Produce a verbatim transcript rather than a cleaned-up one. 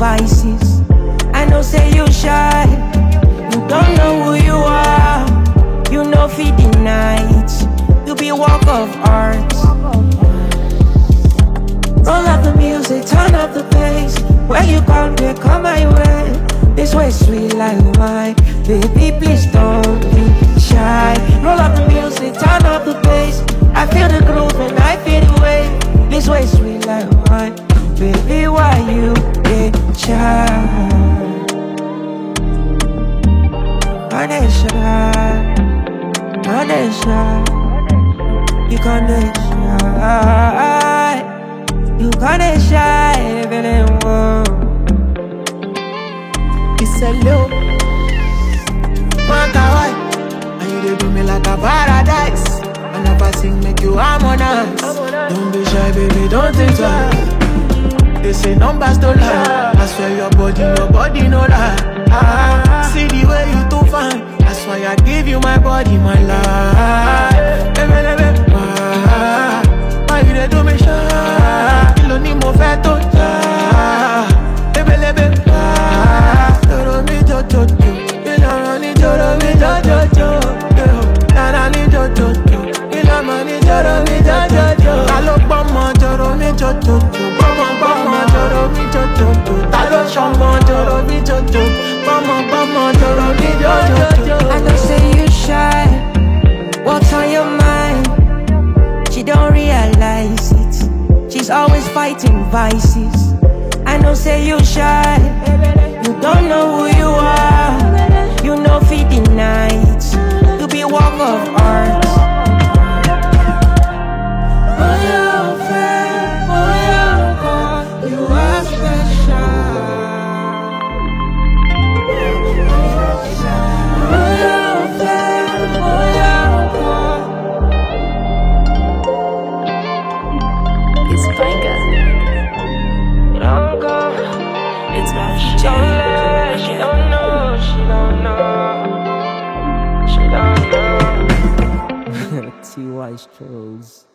vices. I know say you shy, you don't know who you are. You know feed the night, you be walk of art. Roll up the music, turn up the bass. Where you come, they come my way. This way sweet like wine. Baby, please don't be shy. Roll up the music, turn up the bass. I feel the groove and I feel the wave. This way sweet like wine. Baby, why you get shy? Honey, shy. Honey, shy. You can't shy. You can't shy, baby. It's a low Maka why? And you dey do me like a paradise. And if I sing make you harmonize. Don't be shy, baby, don't think twice. They say numbers don't lie. I swear your body, your body no lie. Ah, see the way you too fine. That's why I give you my body, my life. Baby, baby, ah, why you dey do me shy? You don't need more fat to die. Baby, baby, ah, joro mi jo jo jo. You don't need joro mi jo jo jo. Na na ni jo jo jo. You don't need joro mi jo jo jo. Talo bomo joro mi jo jo jo. Bomo bomo joro mi jo jo jo. Talo shomo joro mi jo jo. Bomo bomo joro mi jo jo jo. I know say you shy. What's on your mind? She don't realize it. She's always fighting vices. I know say you shy. You don't know who you are. You know feed the night. You be walk of art. Oh, you're fair. Oh, you're God. You are special. Oh, you're fair. Oh, you're God. It's Vanga. Don't go. It's my She don't lie, she don't know, she don't know, she don't know. T Y Strolls.